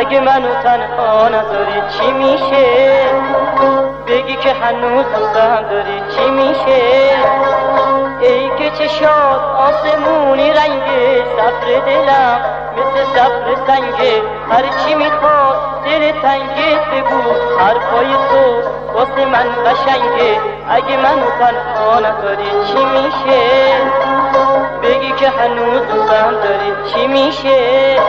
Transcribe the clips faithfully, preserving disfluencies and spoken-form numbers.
اگه منو تنها نذاری چی میشه؟ بگی که هنوز دوستم داری چی میشه؟ ای که چشات آسمونی رنگه، صبر دلم مثل صبر سنگه، هر چی میخواد دل تنگه بگو، حرفای تو واسه من قشنگه. اگه منو تنها نذاری چی میشه؟ بگی که هنوز دوستم داری چی میشه؟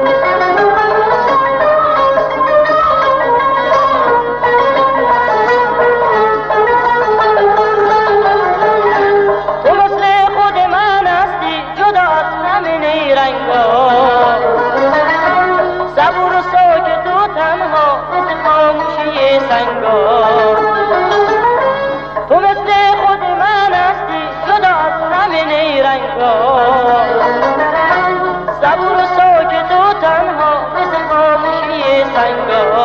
صبور و ساکت و تنها مثل خاموشی سنگا، تو مثل خود من هستی جدا از همه نیرنگا. صبور و ساکت و تنها مثل خاموشی سنگا.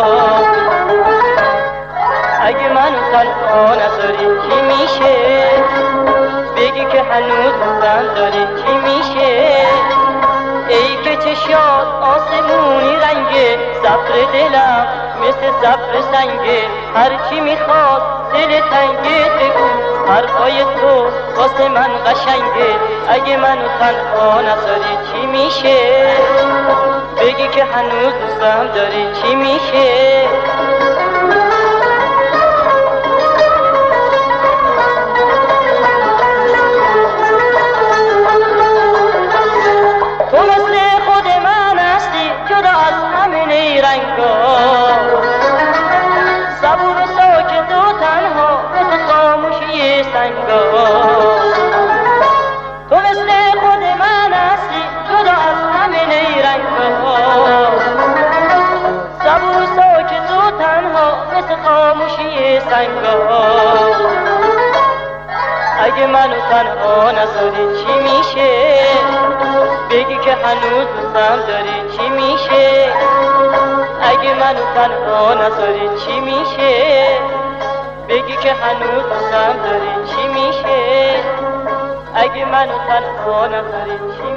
اگه منو تنها نذاری چی میشه؟ بگی که هنوز دوستم داری چی میشه؟ ای که چشات آسمونی رنگه، صبر دلم مثل صبر سنگه، هر چی میخواد دل تنگه بگو، حرفای تو واسه من قشنگه. اگه منو تنها نذاری چی میشه؟ بگی که هنوز دوستم داری چی میشه؟ صبور و ساکت و تنها مثل خاموشی سنگا، تو مثل خود من هستی جدا از همه نیرنگا. صبور و ساکت و تنها مثل خاموشی سنگا. اگه منو تنها نذاری چی میشه؟ بگی که هنوز دوستم داری چی میشه؟ اگه منو تنها نذاری چی میشه؟ بگی که هنوز دوستم داری چی میشه؟ اگه منو تنها نذاری چی میشه؟